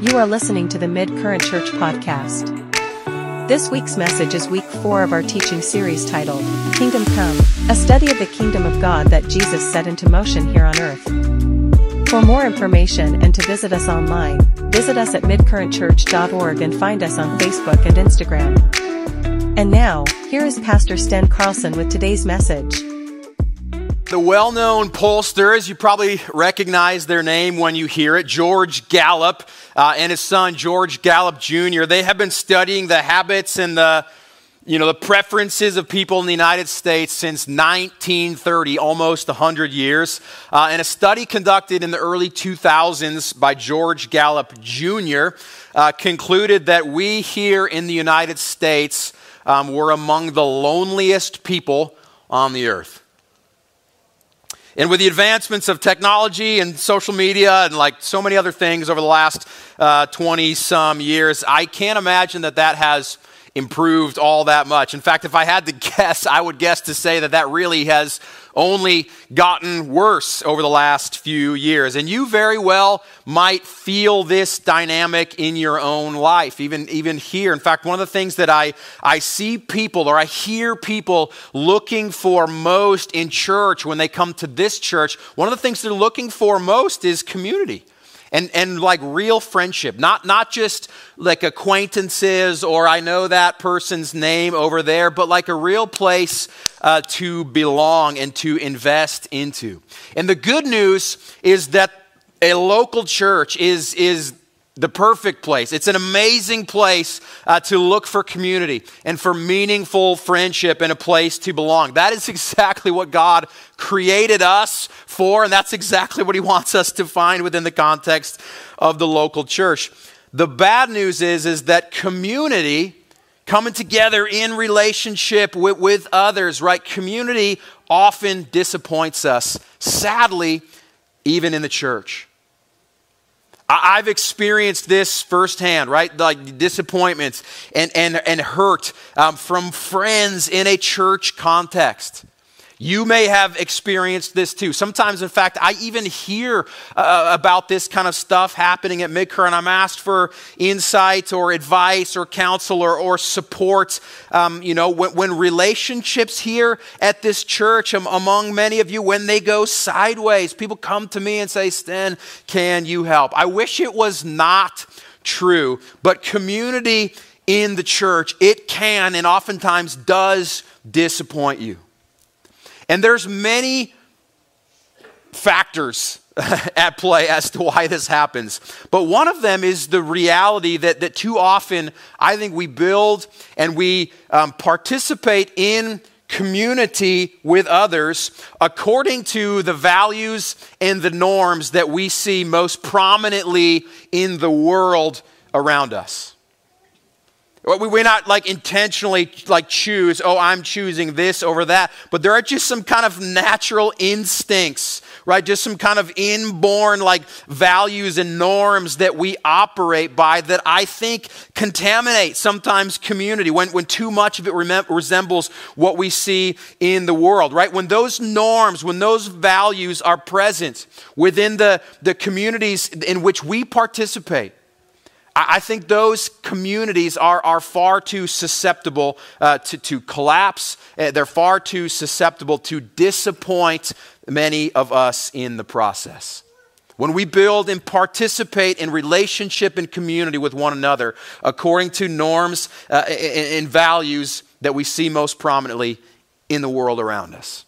You are listening to the Mid-Current Church podcast. This week's message is week 4 of our teaching series titled, Kingdom Come, a study of the kingdom of God that Jesus set into motion here on earth. For more information and to visit us online, visit us at midcurrentchurch.org and find us on Facebook and Instagram. And now, here is Pastor Sten Carlson with today's message. The well-known pollsters, you probably recognize their name when you hear it, George Gallup and his son George Gallup Jr. They have been studying the habits and the preferences of people in the United States since 1930, almost 100 years. And a study conducted in the early 2000s by George Gallup Jr. Concluded that we here in the United States were among the loneliest people on the earth. And with the advancements of technology and social media and like so many other things over the last 20-some years, I can't imagine that has improved all that much. In fact, if I had to guess, I would guess to say that really has only gotten worse over the last few years. And you very well might feel this dynamic in your own life, even here. In fact, one of the things that I see people or I hear people looking for most in church when they come to this church, one of the things they're looking for most is community. And like real friendship, not just like acquaintances or I know that person's name over there, but like a real place to belong and to invest into. And the good news is that a local church is the perfect place. It's an amazing place to look for community and for meaningful friendship and a place to belong. That is exactly what God created us for, and that's exactly what He wants us to find within the context of the local church. The bad news is that community, coming together in relationship with others, right? Community often disappoints us, sadly, even in the church. I've experienced this firsthand, right? Like disappointments and hurt from friends in a church context. You may have experienced this too. Sometimes, in fact, I even hear about this kind of stuff happening at Mid-Current. I'm asked for insight or advice or counsel or support. When relationships here at this church, among many of you, when they go sideways, people come to me and say, Sten, can you help? I wish it was not true, but community in the church, it can and oftentimes does disappoint you. And there's many factors at play as to why this happens. But one of them is the reality that too often I think we build and we participate in community with others according to the values and the norms that we see most prominently in the world around us. We're not like intentionally like choose, I'm choosing this over that. But there are just some kind of natural instincts, right? Just some kind of inborn like values and norms that we operate by that I think contaminate sometimes community when too much of it resembles what we see in the world, right? When those norms, when those values are present within the communities in which we participate, I think those communities are far too susceptible to collapse. They're far too susceptible to disappoint many of us in the process. When we build and participate in relationship and community with one another according to norms and values that we see most prominently in the world around us.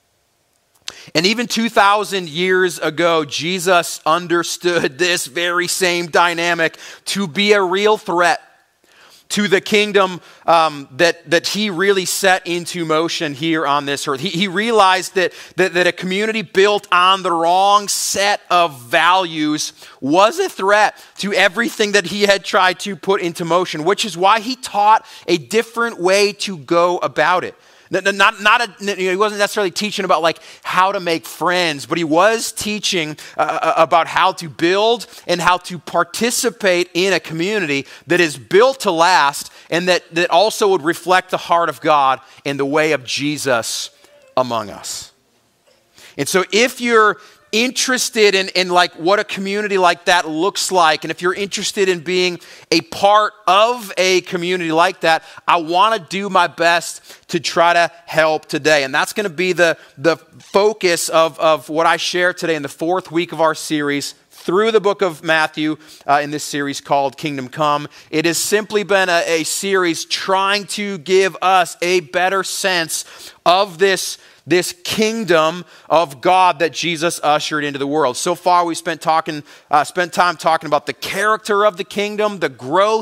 And even 2,000 years ago, Jesus understood this very same dynamic to be a real threat to the kingdom that He really set into motion here on this earth. He realized that a community built on the wrong set of values was a threat to everything that He had tried to put into motion, which is why He taught a different way to go about it. He wasn't necessarily teaching about like how to make friends, but He was teaching about how to build and how to participate in a community that is built to last and that also would reflect the heart of God and the way of Jesus among us. And so if you're interested in like what a community like that looks like, and if you're interested in being a part of a community like that, I want to do my best to try to help today. And that's going to be the focus of what I share today in the fourth week of our series through the book of Matthew in this series called Kingdom Come. It has simply been a series trying to give us a better sense of this kingdom of God that Jesus ushered into the world. So far, we spent time talking about the character of the kingdom, the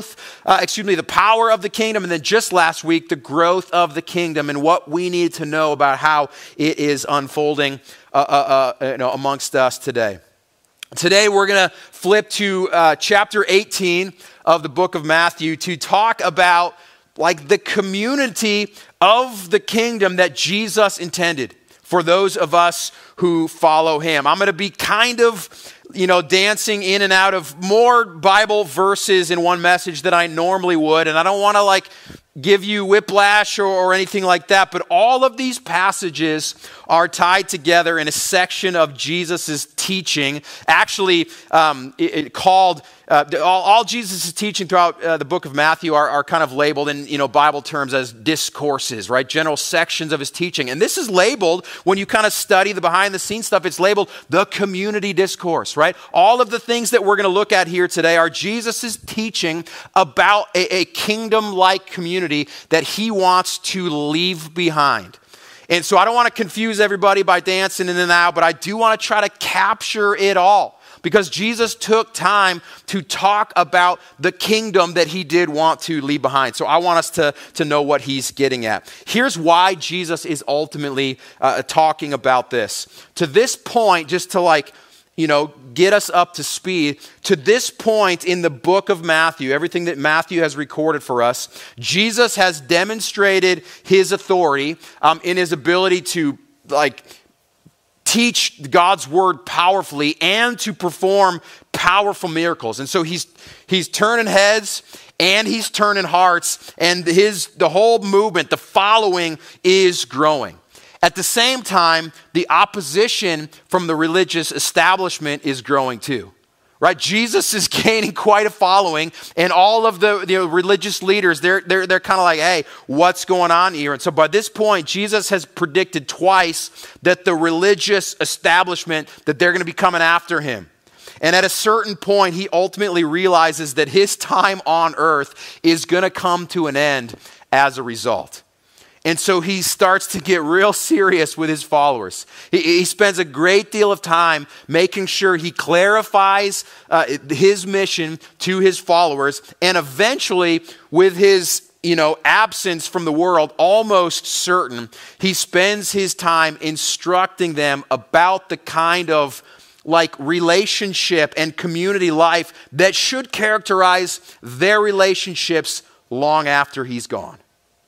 power of the kingdom, and then just last week, the growth of the kingdom and what we need to know about how it is unfolding amongst us today. Today, we're going to flip to chapter 18 of the book of Matthew to talk about like the community of the kingdom that Jesus intended for those of us who follow him. I'm going to be kind of, dancing in and out of more Bible verses in one message than I normally would. And I don't want to give you whiplash or anything like that. But all of these passages are tied together in a section of Jesus' teaching, actually called, all Jesus' teaching throughout the book of Matthew are kind of labeled in Bible terms as discourses, right? General sections of his teaching. And this is labeled, when you kind of study the behind the scenes stuff, it's labeled the community discourse, right? All of the things that we're going to look at here today are Jesus' teaching about a kingdom-like community that he wants to leave behind. And so I don't want to confuse everybody by dancing in and out, but I do want to try to capture it all, because Jesus took time to talk about the kingdom that he did want to leave behind. So I want us to know what he's getting at. Here's why Jesus is ultimately talking about this. To this point, just to get us up to speed, to this point in the book of Matthew, everything that Matthew has recorded for us, Jesus has demonstrated his authority in his ability to teach God's word powerfully and to perform powerful miracles. And so he's turning heads and he's turning hearts, and the whole movement, the following, is growing. At the same time, the opposition from the religious establishment is growing too, right? Jesus is gaining quite a following, and all of the religious leaders, they're kind of like, hey, what's going on here? And so by this point, Jesus has predicted twice that the religious establishment, that they're going to be coming after him. And at a certain point, he ultimately realizes that his time on earth is going to come to an end as a result. And so he starts to get real serious with his followers. He spends a great deal of time making sure he clarifies his mission to his followers. And eventually, with his absence from the world almost certain, he spends his time instructing them about the kind of relationship and community life that should characterize their relationships long after he's gone.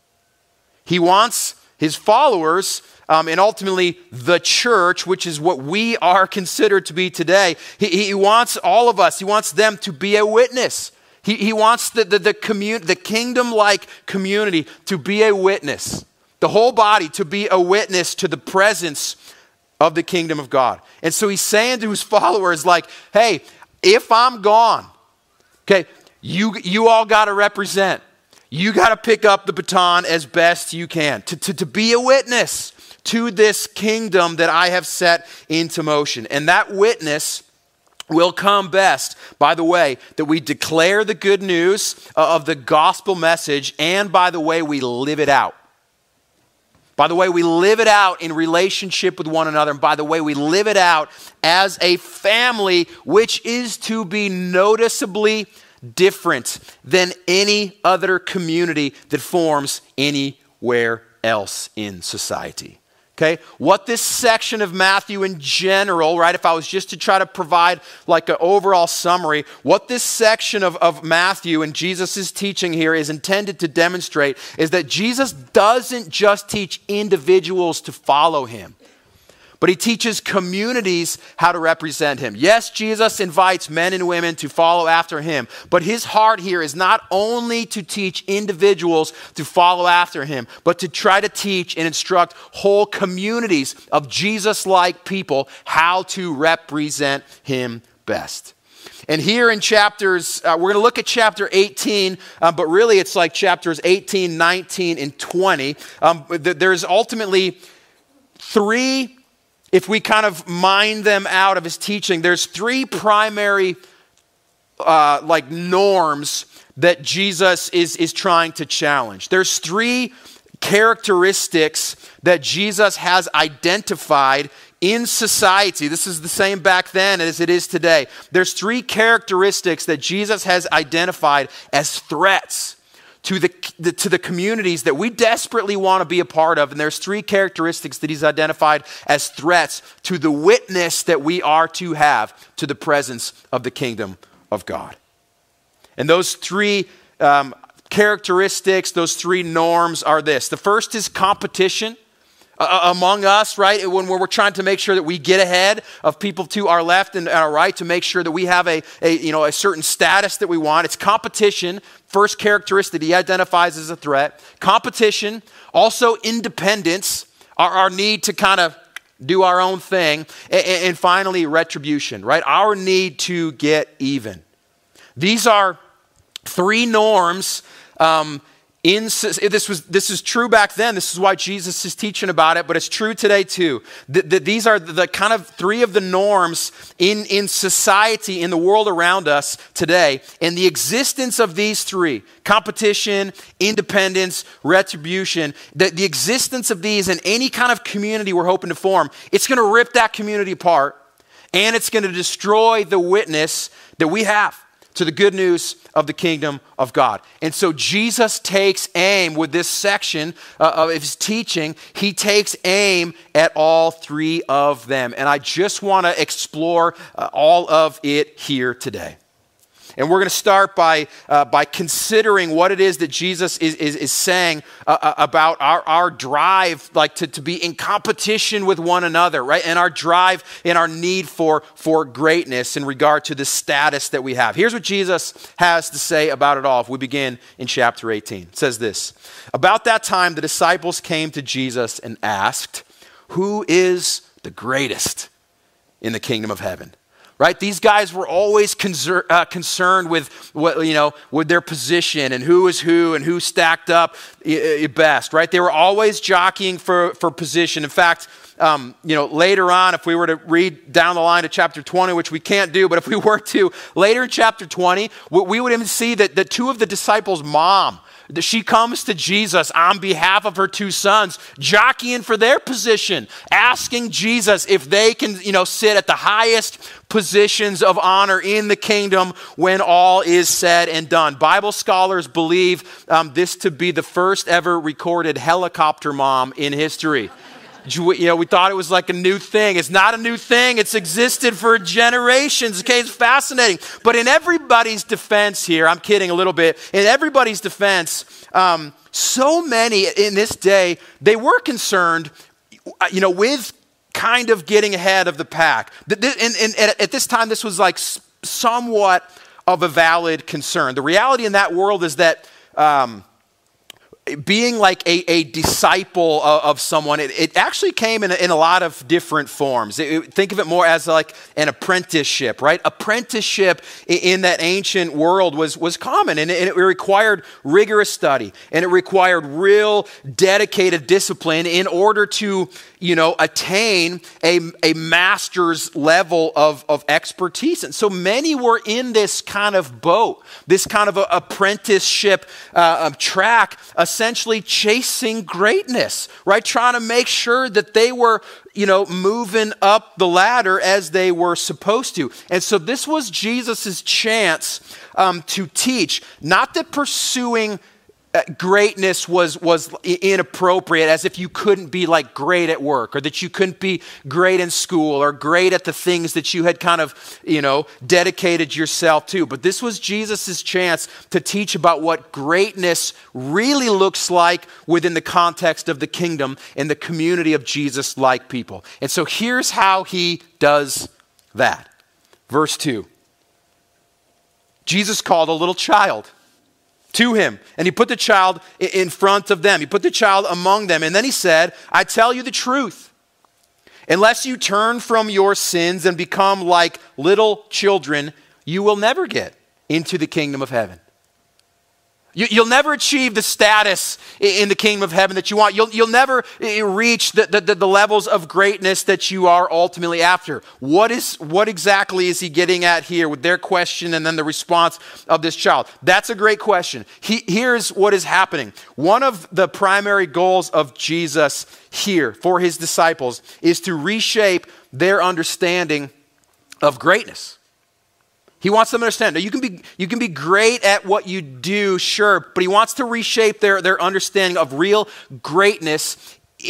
He wants his followers, and ultimately the church, which is what we are considered to be today, he wants all of us, he wants them to be a witness. He wants the kingdom-like community to be a witness. The whole body to be a witness to the presence of the kingdom of God. And so he's saying to his followers, hey, if I'm gone, okay, you all got to represent. You got to pick up the baton as best you can to be a witness to this kingdom that I have set into motion. And that witness will come best by the way that we declare the good news of the gospel message, and by the way we live it out. By the way we live it out in relationship with one another, and by the way we live it out as a family, which is to be noticeably different than any other community that forms anywhere else in society. Okay? What this section of Matthew in general, right, if I was just to try to provide an overall summary, what this section of Matthew and Jesus' teaching here is intended to demonstrate is that Jesus doesn't just teach individuals to follow him, but he teaches communities how to represent him. Yes, Jesus invites men and women to follow after him, but his heart here is not only to teach individuals to follow after him, but to try to teach and instruct whole communities of Jesus-like people how to represent him best. And here in chapters, we're going to look at chapter 18, but really it's like chapters 18, 19, and 20. There's ultimately three, if we kind of mine them out of his teaching, there's three primary norms that Jesus is trying to challenge. There's three characteristics that Jesus has identified in society. This is the same back then as it is today. There's three characteristics that Jesus has identified as threats to the communities that we desperately want to be a part of. And there's three characteristics that he's identified as threats to the witness that we are to have to the presence of the kingdom of God. And those three characteristics, those three norms are this. The first is competition among us, right? When we're trying to make sure that we get ahead of people to our left and our right, to make sure that we have a certain status that we want. It's competition, first characteristic he identifies as a threat. Competition, also independence, our need to kind of do our own thing. And finally, retribution, right? Our need to get even. These are three norms. This is true back then. This is why Jesus is teaching about it, but it's true today too. These are the kind of three of the norms in society, in the world around us today. And the existence of these three, competition, independence, retribution, the existence of these in any kind of community we're hoping to form, it's going to rip that community apart, and it's going to destroy the witness that we have to the good news of the kingdom of God. And so Jesus takes aim with this section of his teaching. He takes aim at all three of them. And I just want to explore all of it here today. And we're going to start by considering what it is that Jesus is saying about our drive, like to be in competition with one another, right? And our drive and our need for greatness in regard to the status that we have. Here's what Jesus has to say about it all. If we begin in chapter 18, it says this: about that time, the disciples came to Jesus and asked, "Who is the greatest in the kingdom of heaven?" Right? These guys were always concerned with with their position and who is who and who stacked up best, right? They were always jockeying for position. In fact, later on, if we were to read down the line to chapter 20, which we can't do, but if we were to, later in chapter 20, we would even see that two of the disciples' mom, she comes to Jesus on behalf of her two sons, jockeying for their position, asking Jesus if they can, sit at the highest positions of honor in the kingdom when all is said and done. Bible scholars believe this to be the first ever recorded helicopter mom in history. We thought it was like a new thing. It's not a new thing. It's existed for generations. Okay, it's fascinating. But in everybody's defense here, I'm kidding a little bit, in everybody's defense, so many in this day, they were concerned, with kind of getting ahead of the pack. And at this time, this was like somewhat of a valid concern. The reality in that world is that being like a disciple of someone, it actually came in a lot of different forms. Think of it more as like an apprenticeship, right? Apprenticeship in that ancient world was common, and it required rigorous study, and it required real dedicated discipline in order to attain a master's level of expertise. And so many were in this kind of boat, this kind of apprenticeship track, essentially chasing greatness, right? Trying to make sure that they were, moving up the ladder as they were supposed to. And so this was Jesus's chance to teach, not that pursuing greatness was inappropriate, as if you couldn't be like great at work, or that you couldn't be great in school, or great at the things that you had kind of, dedicated yourself to. But this was Jesus' chance to teach about what greatness really looks like within the context of the kingdom and the community of Jesus-like people. And so here's how he does that. Verse 2. Jesus called a little child to him, and he put the child in front of them. He put the child among them, and then he said, I tell you the truth. Unless you turn from your sins and become like little children, you will never get into the kingdom of heaven. You'll never achieve the status in the kingdom of heaven that you want. You'll never reach the levels of greatness that you are ultimately after. What exactly is he getting at here with their question and then the response of this child? That's a great question. Here's what is happening. One of the primary goals of Jesus here for his disciples is to reshape their understanding of greatness. He wants them to understand that you can be great at what you do, sure, but he wants to reshape their understanding of real greatness,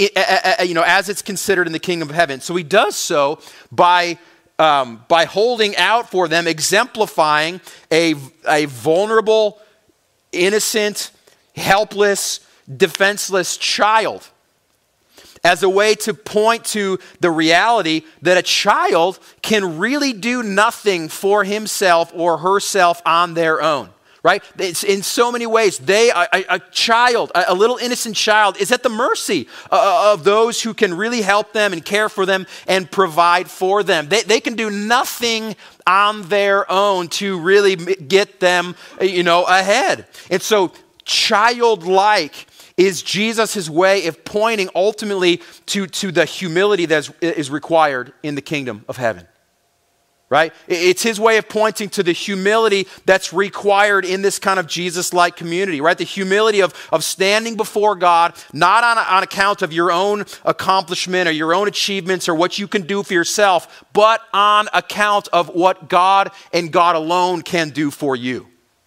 as it's considered in the kingdom of heaven. So he does so by holding out for them, exemplifying a vulnerable, innocent, helpless, defenseless child, as a way to point to the reality that a child can really do nothing for himself or herself on their own, right? It's in so many ways. A child, a little innocent child, is at the mercy of those who can really help them and care for them and provide for them. They can do nothing on their own to really get them, ahead. And so childlike is Jesus' way of pointing ultimately to the humility that is required in the kingdom of heaven, right? It's his way of pointing to the humility that's required in this kind of Jesus-like community, right? The humility of standing before God, not on account of your own accomplishment or your own achievements or what you can do for yourself, but on account of what God and God alone can do for you.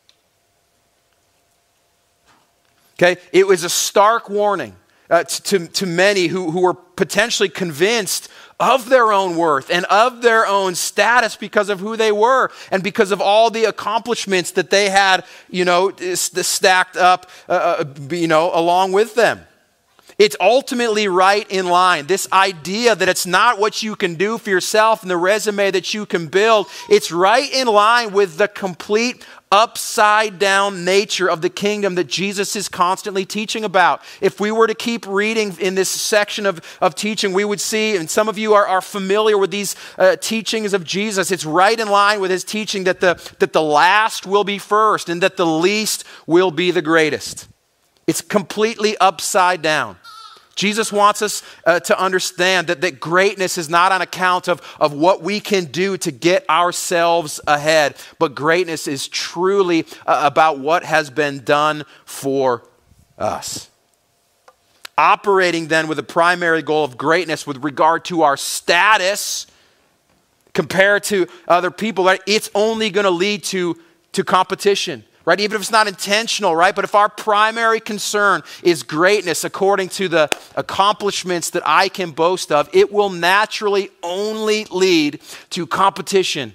Okay, it was a stark warning to many who were potentially convinced of their own worth and of their own status because of who they were and because of all the accomplishments that they had, stacked up, along with them. It's ultimately right in line. This idea that it's not what you can do for yourself and the resume that you can build. It's right in line with the complete upside down nature of the kingdom that Jesus is constantly teaching about. If we were to keep reading in this section of teaching, we would see, and some of you are familiar with these teachings of Jesus, it's right in line with his teaching that the last will be first and that the least will be the greatest. It's completely upside down. Jesus wants us to understand that greatness is not on account of what we can do to get ourselves ahead, but greatness is truly about what has been done for us. Operating then with the primary goal of greatness with regard to our status compared to other people, right? It's only going to lead to competition. Right? Even if it's not intentional, right? But if our primary concern is greatness according to the accomplishments that I can boast of, it will naturally only lead to competition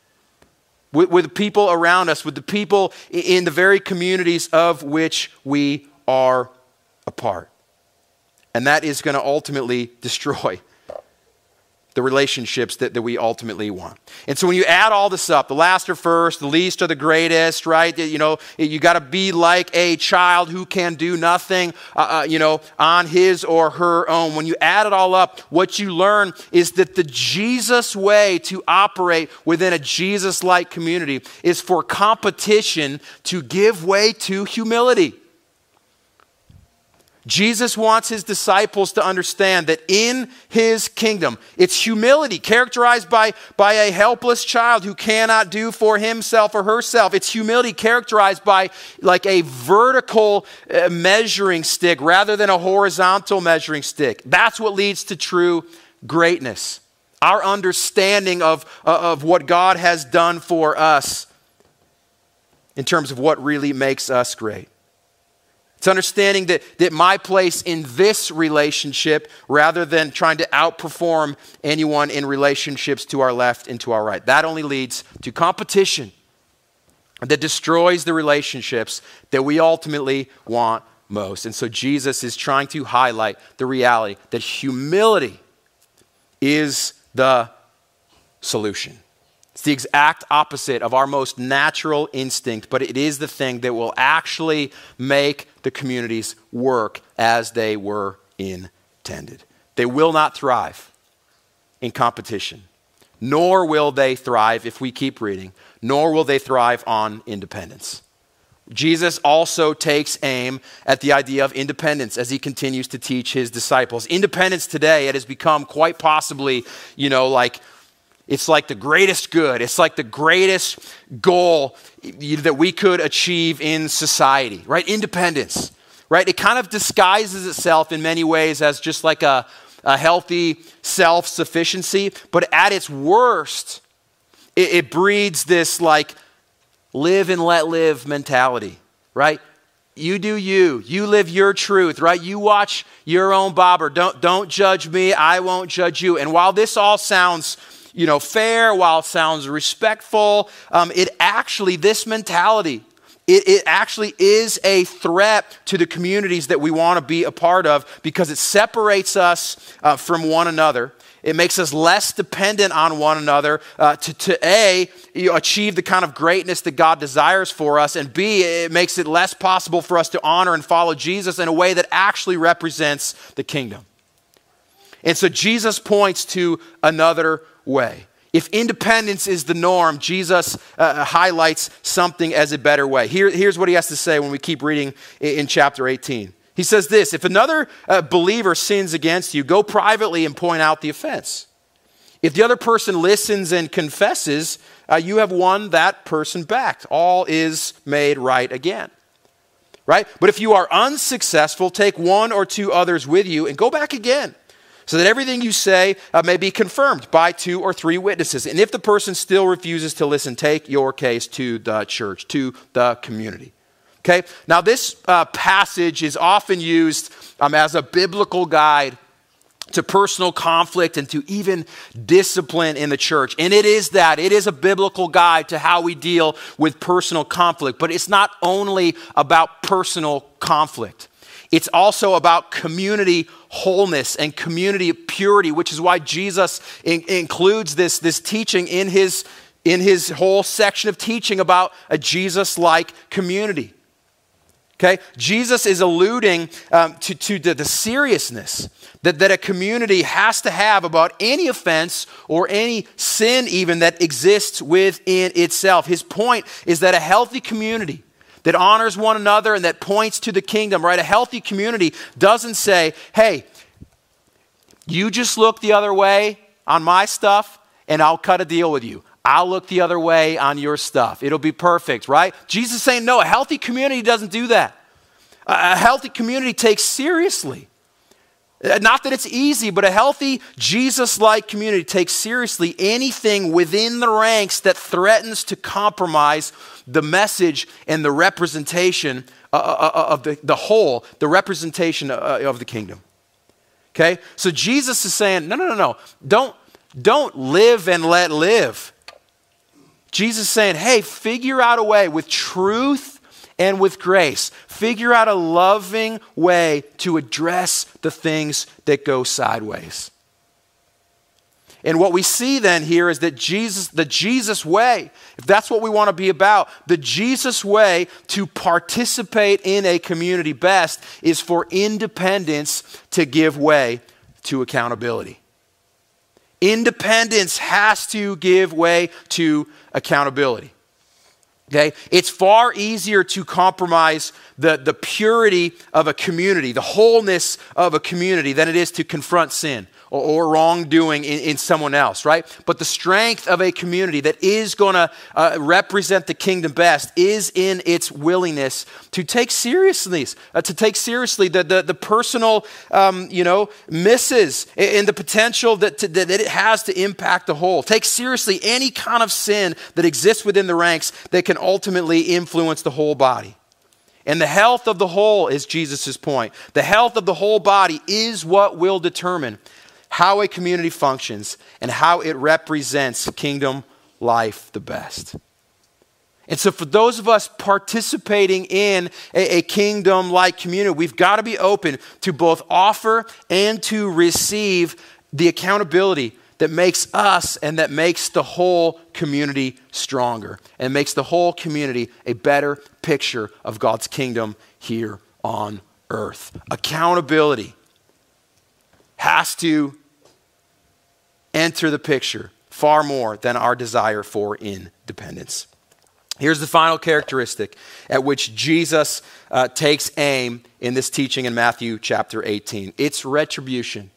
with the people around us, with the people in the very communities of which we are a part. And that is going to ultimately destroy the relationships that we ultimately want. And so when you add all this up, the last are first, the least are the greatest, right? You got to be like a child who can do nothing, on his or her own. When you add it all up, what you learn is that the Jesus way to operate within a Jesus-like community is for competition to give way to humility. Jesus wants his disciples to understand that in his kingdom, it's humility characterized by a helpless child who cannot do for himself or herself. It's humility characterized by like a vertical measuring stick rather than a horizontal measuring stick. That's what leads to true greatness. Our understanding of what God has done for us in terms of what really makes us great. It's understanding that my place in this relationship rather than trying to outperform anyone in relationships to our left and to our right. That only leads to competition that destroys the relationships that we ultimately want most. And so Jesus is trying to highlight the reality that humility is the solution. It's the exact opposite of our most natural instinct, but it is the thing that will actually make the communities work as they were intended. They will not thrive in competition, nor will they thrive, if we keep reading, nor will they thrive on independence. Jesus also takes aim at the idea of independence as he continues to teach his disciples. Independence today, it has become quite possibly, it's like the greatest good. It's like the greatest goal that we could achieve in society, right? Independence, right? It kind of disguises itself in many ways as just like a healthy self-sufficiency, but at its worst, it breeds this live and let live mentality, right? You do you. You live your truth, right? You watch your own bobber. Don't judge me. I won't judge you. And while this all sounds fair, while it sounds respectful, this mentality, it actually is a threat to the communities that we want to be a part of because it separates us from one another. It makes us less dependent on one another to achieve the kind of greatness that God desires for us, and B, it makes it less possible for us to honor and follow Jesus in a way that actually represents the kingdom. And so Jesus points to another way. If independence is the norm, Jesus highlights something as a better way. Here's what he has to say when we keep reading in chapter 18. He says this: if another believer sins against you, go privately and point out the offense. If the other person listens and confesses, you have won that person back. All is made right again. Right? But if you are unsuccessful, take one or two others with you and go back again, so that everything you say may be confirmed by 2 or 3 witnesses. And if the person still refuses to listen, take your case to the church, to the community. Okay? Now this passage is often used as a biblical guide to personal conflict and to even discipline in the church. And it is that. It is a biblical guide to how we deal with personal conflict. But it's not only about personal conflict. It's also about community wholeness and community purity, which is why Jesus includes this teaching in his whole section of teaching about a Jesus-like community. Okay? Jesus is alluding to the seriousness that a community has to have about any offense or any sin even that exists within itself. His point is that a healthy community that honors one another and that points to the kingdom, right? A healthy community doesn't say, hey, you just look the other way on my stuff and I'll cut a deal with you. I'll look the other way on your stuff. It'll be perfect, right? Jesus is saying, no, a healthy community doesn't do that. A healthy community takes seriously. Not that it's easy, but a healthy Jesus-like community takes seriously anything within the ranks that threatens to compromise the message and the representation of the whole, the representation of the kingdom. Okay? So Jesus is saying, no. Don't live and let live. Jesus is saying, hey, figure out a way with truth and with grace. Figure out a loving way to address the things that go sideways. And what we see then here is that the Jesus way, if that's what we want to be about, the Jesus way to participate in a community best is for independence to give way to accountability. Independence has to give way to accountability. Okay? It's far easier to compromise the purity of a community, the wholeness of a community, than it is to confront sin or wrongdoing in someone else, right? But the strength of a community that is going to represent the kingdom best is in its willingness to take seriously the personal, misses and the potential that it has to impact the whole. Take seriously any kind of sin that exists within the ranks that can ultimately influence the whole body. And the health of the whole is Jesus' point. The health of the whole body is what will determine how a community functions and how it represents kingdom life the best. And so for those of us participating in a kingdom-like community, we've got to be open to both offer and to receive the accountability that makes us and that makes the whole community stronger and makes the whole community a better picture of God's kingdom here on earth. Accountability has to enter the picture far more than our desire for independence. Here's the final characteristic at which Jesus takes aim in this teaching in Matthew chapter 18. It's retribution.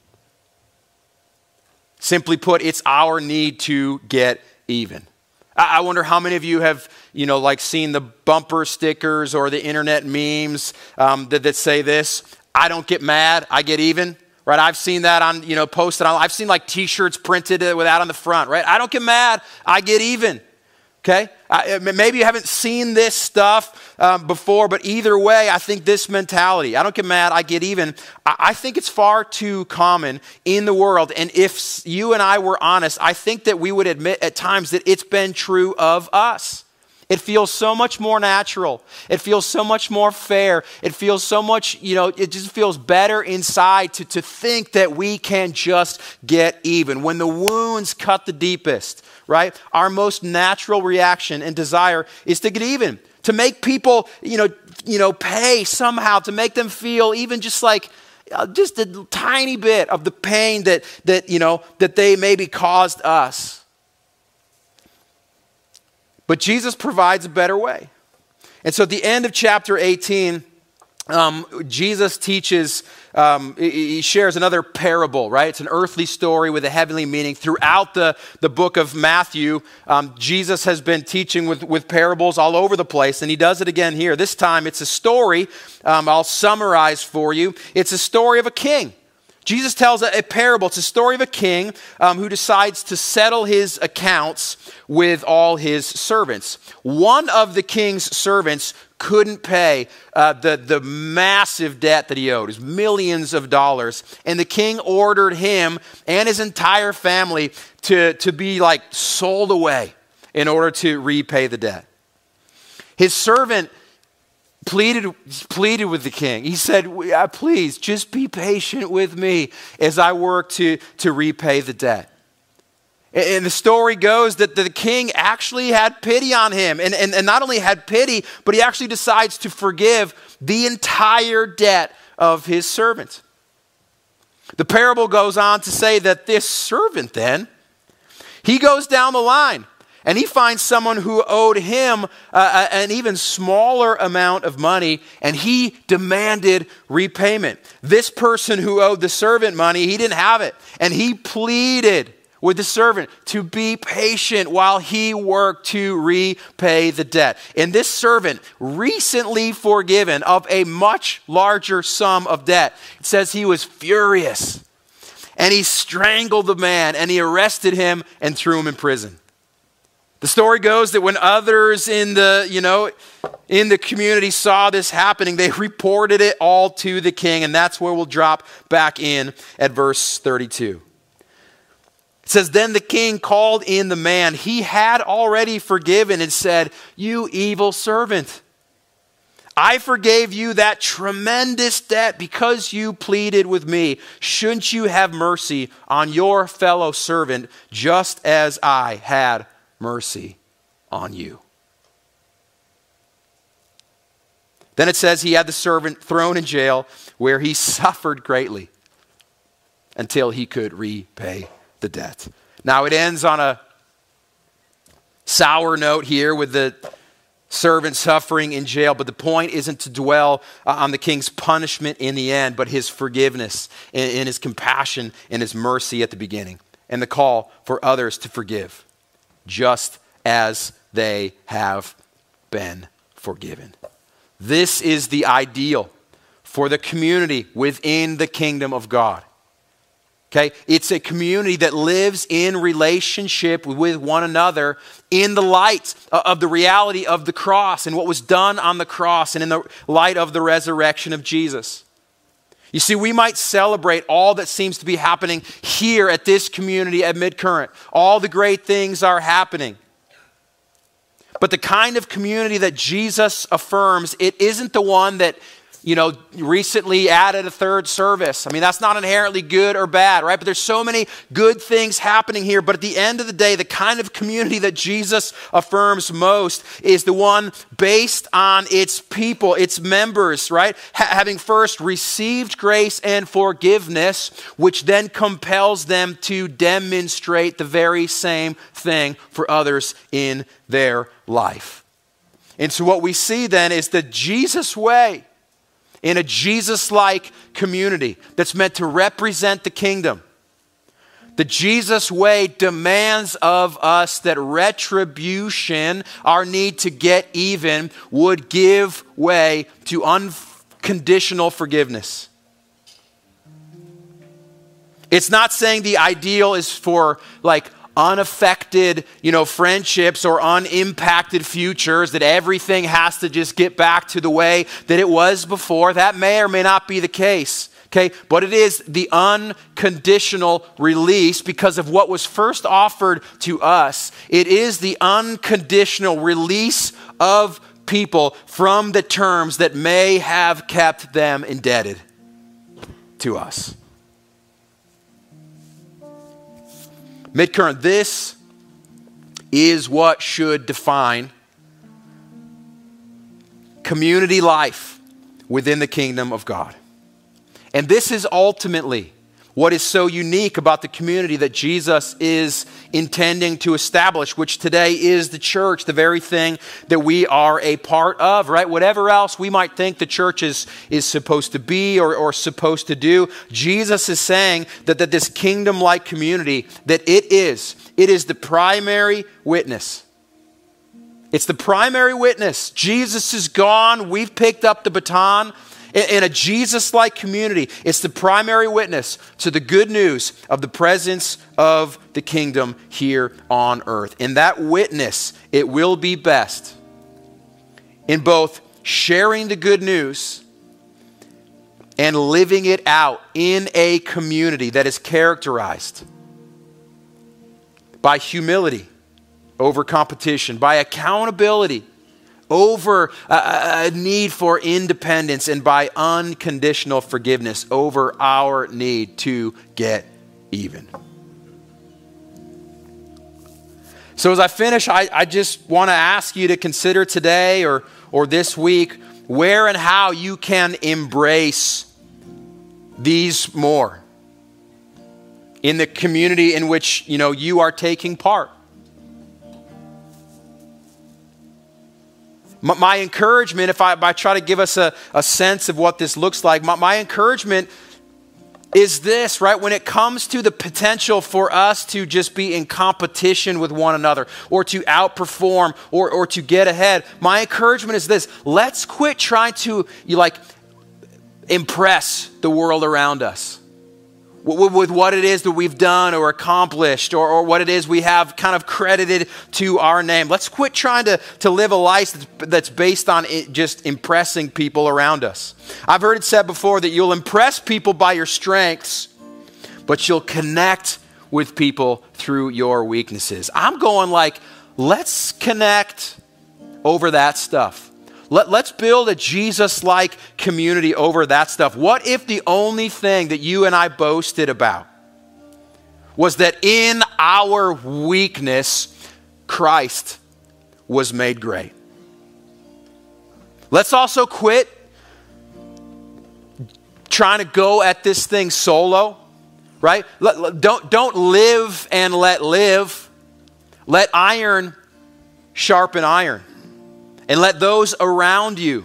Simply put, it's our need to get even. I wonder how many of you have, seen the bumper stickers or the internet memes that say this: I don't get mad, I get even. Right? I've seen that on, posted on. I've seen like T-shirts printed with that on the front. Right? I don't get mad, I get even. Okay? Maybe you haven't seen this stuff before, but either way, I think this mentality, I don't get mad, I get even, I think it's far too common in the world. And if you and I were honest, I think that we would admit at times that it's been true of us. It feels so much more natural. It feels so much more fair. It feels so much, it just feels better inside to think that we can just get even. When the wounds cut the deepest, right? Our most natural reaction and desire is to get even, to make people, pay somehow, to make them feel even just like just a tiny bit of the pain that they maybe caused us. But Jesus provides a better way. And so at the end of chapter 18, Jesus teaches, he shares another parable, right? It's an earthly story with a heavenly meaning. Throughout the book of Matthew, Jesus has been teaching with parables all over the place, and he does it again here. This time it's a story, I'll summarize for you. It's a story of a king. Jesus tells a parable. It's a story of a king who decides to settle his accounts with all his servants. One of the king's servants couldn't pay the massive debt that he owed. It was millions of dollars. And the king ordered him and his entire family to be sold away in order to repay the debt. His servant pleaded with the king. He said, please, just be patient with me as I work to repay the debt. And the story goes that the king actually had pity on him. And not only had pity, but he actually decides to forgive the entire debt of his servant. The parable goes on to say that this servant then, he goes down the line. And he finds someone who owed him an even smaller amount of money, and he demanded repayment. This person who owed the servant money, he didn't have it. And he pleaded with the servant to be patient while he worked to repay the debt. And this servant, recently forgiven of a much larger sum of debt, it says he was furious. And he strangled the man, and he arrested him and threw him in prison. The story goes that when others in the community saw this happening, they reported it all to the king, and that's where we'll drop back in at verse 32. It says, then the king called in the man he had already forgiven and said, you evil servant, I forgave you that tremendous debt because you pleaded with me. Shouldn't you have mercy on your fellow servant just as I had mercy on you? Then it says he had the servant thrown in jail where he suffered greatly until he could repay the debt. Now it ends on a sour note here with the servant suffering in jail, but the point isn't to dwell on the king's punishment in the end, but his forgiveness and his compassion and his mercy at the beginning, and the call for others to forgive just as they have been forgiven. This is the ideal for the community within the kingdom of God. Okay, it's a community that lives in relationship with one another in the light of the reality of the cross and what was done on the cross and in the light of the resurrection of Jesus. You see, we might celebrate all that seems to be happening here at this community at Midcurrent. All the great things are happening. But the kind of community that Jesus affirms, it isn't the one that recently added a third service. I mean, that's not inherently good or bad, right? But there's so many good things happening here. But at the end of the day, the kind of community that Jesus affirms most is the one based on its people, its members, right? Having first received grace and forgiveness, which then compels them to demonstrate the very same thing for others in their life. And so what we see then is the Jesus way, in a Jesus-like community that's meant to represent the kingdom. The Jesus way demands of us that retribution, our need to get even, would give way to unconditional forgiveness. It's not saying the ideal is for unaffected, friendships or unimpacted futures, that everything has to just get back to the way that it was before. That may or may not be the case, okay? But it is the unconditional release because of what was first offered to us. It is the unconditional release of people from the terms that may have kept them indebted to us. Midcurrent, this is what should define community life within the kingdom of God. And this is ultimately what is so unique about the community that Jesus is intending to establish, which today is the church, the very thing that we are a part of, right? Whatever else we might think the church is supposed to be or supposed to do, Jesus is saying that this kingdom-like community, that it is the primary witness. It's the primary witness. Jesus is gone. We've picked up the baton. In a Jesus-like community, it's the primary witness to the good news of the presence of the kingdom here on earth. And that witness, it will be best in both sharing the good news and living it out in a community that is characterized by humility over competition, by accountability over a need for independence, and by unconditional forgiveness over our need to get even. So as I finish, I just want to ask you to consider today or this week where and how you can embrace these more in the community in which you are taking part. My encouragement, if I try to give us a sense of what this looks like, my encouragement is this, right? When it comes to the potential for us to just be in competition with one another or to outperform or to get ahead, my encouragement is this: let's quit trying to impress the world around us with what it is that we've done or accomplished or what it is we have kind of credited to our name. Let's quit trying to live a life that's based on just impressing people around us. I've heard it said before that you'll impress people by your strengths, but you'll connect with people through your weaknesses. I'm going let's connect over that stuff. Let's build a Jesus-like community over that stuff. What if the only thing that you and I boasted about was that in our weakness, Christ was made great? Let's also quit trying to go at this thing solo, right? Don't live and let live. Let iron sharpen iron. And let those around you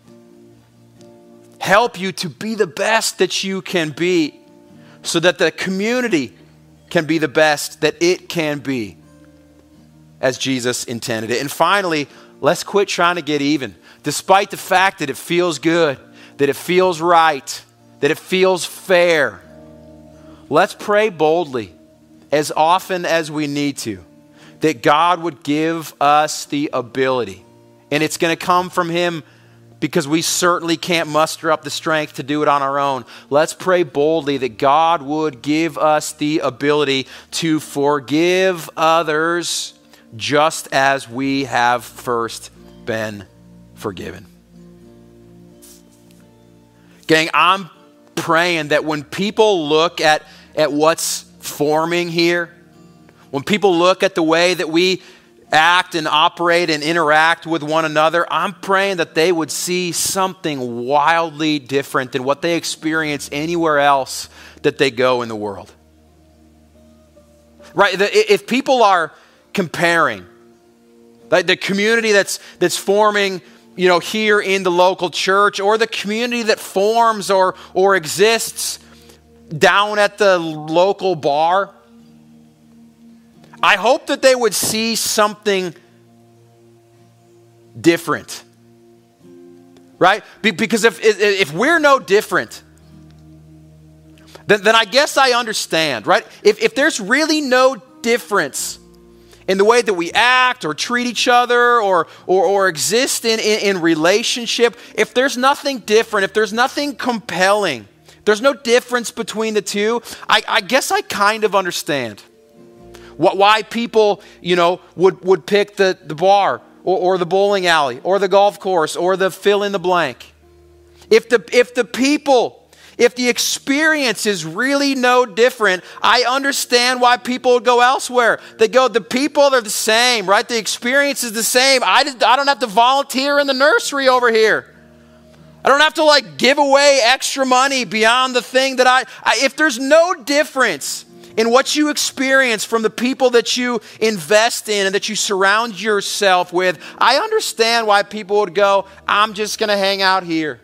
help you to be the best that you can be, so that the community can be the best that it can be as Jesus intended it. And finally, let's quit trying to get even. Despite the fact that it feels good, that it feels right, that it feels fair, let's pray boldly as often as we need to, that God would give us the ability. And it's going to come from Him because we certainly can't muster up the strength to do it on our own. Let's pray boldly that God would give us the ability to forgive others just as we have first been forgiven. Gang, I'm praying that when people look at what's forming here, when people look at the way that we act and operate and interact with one another, I'm praying that they would see something wildly different than what they experience anywhere else that they go in the world. Right? If people are comparing, like the community that's forming, here in the local church, or the community that forms or exists down at the local bar, I hope that they would see something different, right? Because if we're no different, then I guess I understand, right? If there's really no difference in the way that we act or treat each other or exist in relationship, if there's nothing different, if there's nothing compelling, there's no difference between the two, I guess I kind of understand why people, would pick the bar or the bowling alley or the golf course or the fill in the blank. If the experience is really no different, I understand why people would go elsewhere. They go, the people are the same, right? The experience is the same. I don't have to volunteer in the nursery over here. I don't have to give away extra money beyond the thing that if there's no difference in what you experience from the people that you invest in and that you surround yourself with, I understand why people would go, I'm just going to hang out here.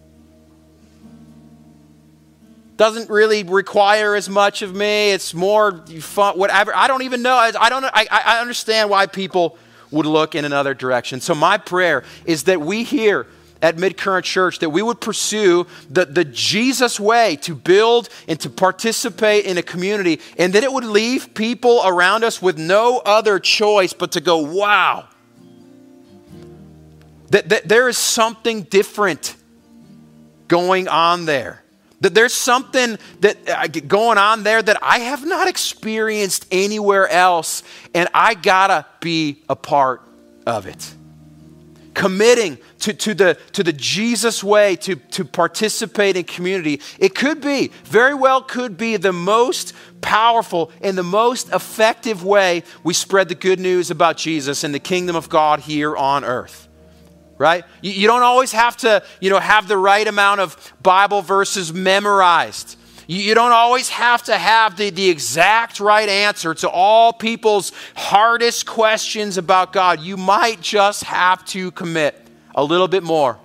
Doesn't really require as much of me. It's more fun, whatever. I don't even know. I understand why people would look in another direction. So my prayer is that we here at Mid-Current Church, that we would pursue the Jesus way to build and to participate in a community, and that it would leave people around us with no other choice but to go, wow, that there is something different going on there. That there's something that going on there that I have not experienced anywhere else, and I gotta be a part of it. Committing to the Jesus way to participate in community. It very well could be the most powerful and the most effective way we spread the good news about Jesus and the kingdom of God here on earth. Right? You don't always have to, have the right amount of Bible verses memorized. You don't always have to have the exact right answer to all people's hardest questions about God. You might just have to commit a little bit more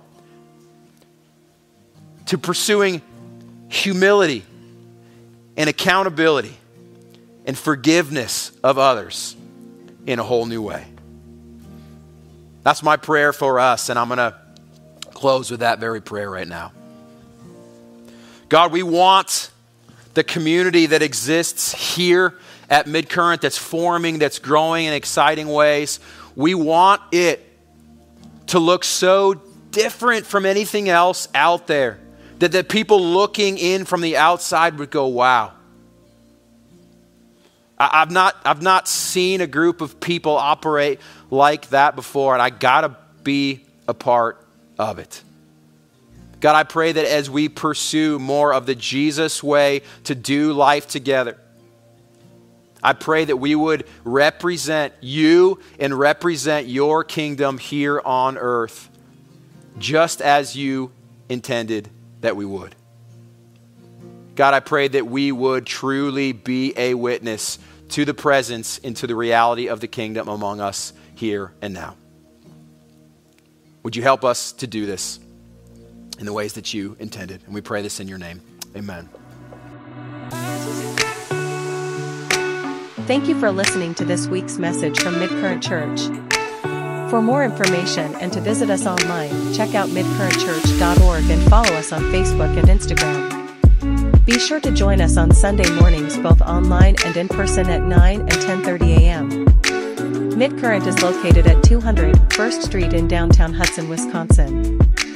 to pursuing humility and accountability and forgiveness of others in a whole new way. That's my prayer for us, and I'm going to close with that very prayer right now. God, we want the community that exists here at Mid-Current, that's forming, that's growing in exciting ways. We want it to look so different from anything else out there that people looking in from the outside would go, wow. I've not seen a group of people operate like that before, and I gotta be a part of it. God, I pray that as we pursue more of the Jesus way to do life together, I pray that we would represent you and represent your kingdom here on earth, just as you intended that we would. God, I pray that we would truly be a witness to the presence and to the reality of the kingdom among us here and now. Would you help us to do this in the ways that you intended? And we pray this in your name. Amen. Thank you for listening to this week's message from Mid-Current Church. For more information and to visit us online, check out midcurrentchurch.org and follow us on Facebook and Instagram. Be sure to join us on Sunday mornings both online and in person at 9 and 10:30 a.m. Midcurrent is located at 200 First Street in downtown Hudson, Wisconsin.